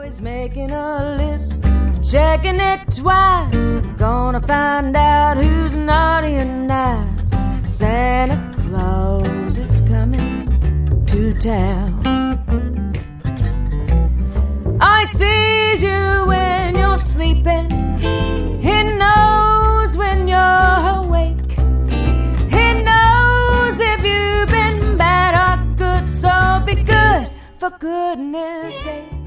Always making a list, checking it twice. Gonna find out who's naughty and nice. Santa Claus is coming to town. I sees you when you're sleeping. He knows when you're awake. He knows if you've been bad or good. So be good, for goodness sake.